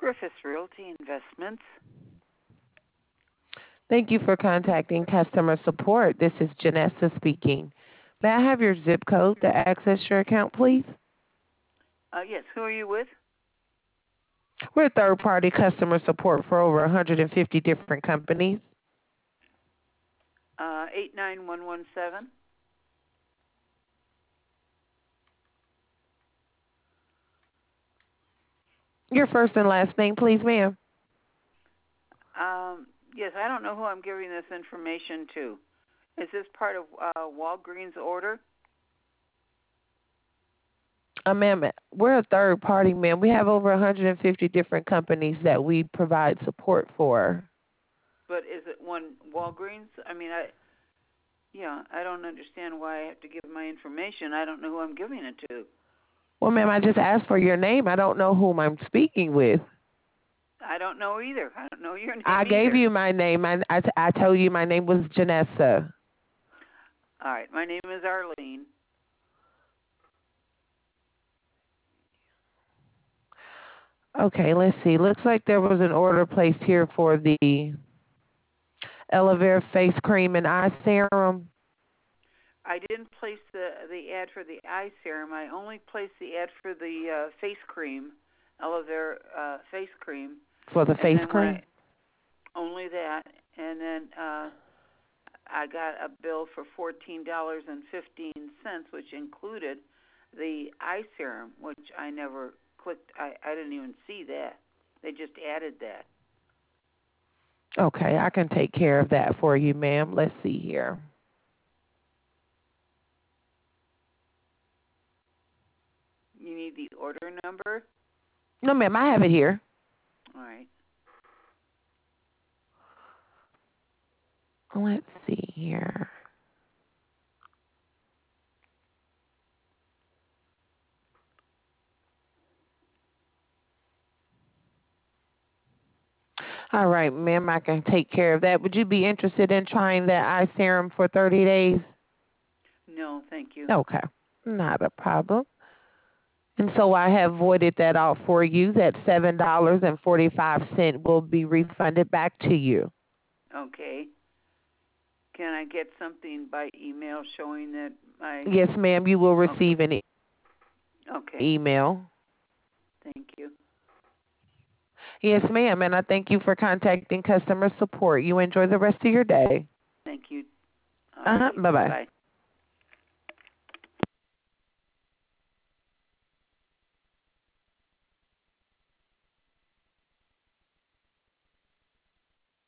Griffiths Realty Investments. Thank you for contacting customer support. This is Janessa speaking. May I have your zip code to access your account, please? Yes, who are you with? We're third-party customer support for over 150 different companies. 89117. Your first and last name, please, ma'am. Yes, I don't know who I'm giving this information to. Is this part of Walgreens' order? Ma'am, we're a third party, ma'am. We have over 150 different companies that we provide support for. But is it one Walgreens? I mean, I don't understand why I have to give my information. I don't know who I'm giving it to. Well, ma'am, I just asked for your name. I don't know whom I'm speaking with. I don't know either. I don't know your name I gave you my name. I told you my name was Janessa. All right, my name is Arlene. Okay, let's see. Looks like there was an order placed here for the Elevere face cream and eye serum. I didn't place the ad for the eye serum. I only placed the ad for the face cream, Elevere face cream. For the face cream? Only that. And then I got a bill for $14.15, which included the eye serum, which I never clicked. I didn't even see that. They just added that. Okay, I can take care of that for you, ma'am. Let's see here. You need the order number? No, ma'am, I have it here. All right. Let's see here. All right, ma'am, I can take care of that. Would you be interested in trying that eye serum for 30 days? No, thank you. Okay, not a problem. And so I have voided that out for you. That $7.45 will be refunded back to you. Okay. Can I get something by email showing that my... Yes, ma'am, you will receive an email. Thank you. Yes, ma'am, and I thank you for contacting customer support. You enjoy the rest of your day. Thank you. Bye-bye. Bye.